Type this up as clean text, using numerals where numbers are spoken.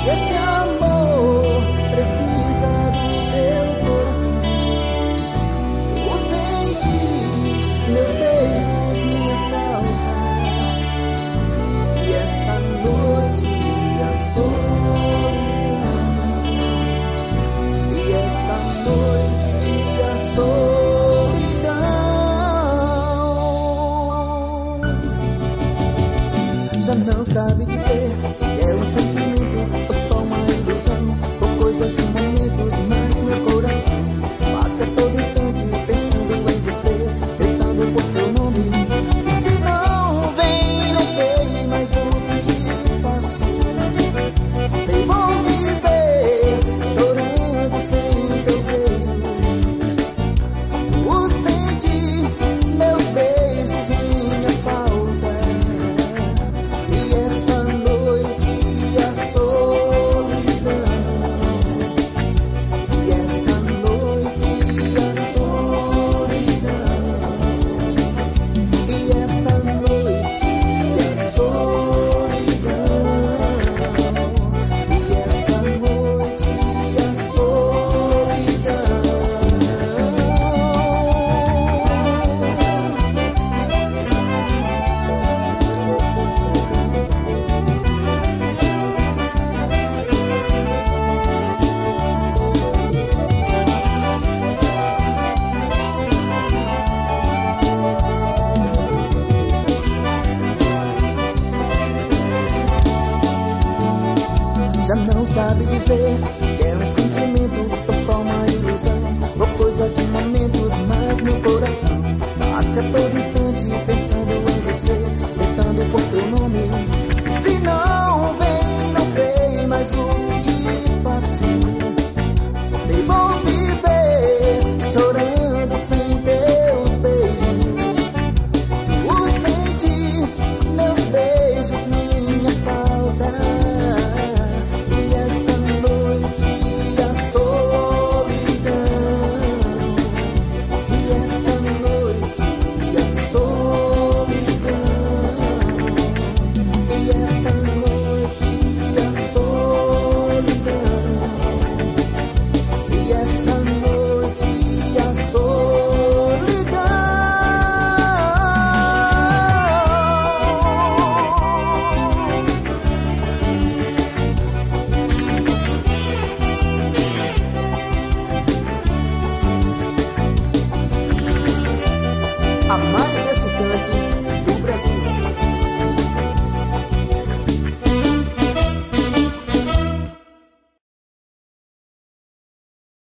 Esse amor precisa do teu coração. Eu senti meus beijos, minha falta. E essa noite a solidão. E essa noite a solidão. Já não sabe dizer se é um sentimento ou só uma ilusão, ou coisas e momentos, mas meu coração bate a todo instante pensando em você, gritando por teu nome. E se não vem, não sei mais o que faço. Sei, vou viver chorando sem teus beijos. O sentir meus beijos, minha falta. E essa noite a solidão. E essa noite a solidão. E essa noite a solidão. E essa noite a solidão. Já não sabe dizer se é um sentimento ou só uma ilusão, ou coisas de momentos, mas meu coração bate a todo instante pensando em você, gritando por teu nome. E se não vem, não sei mais o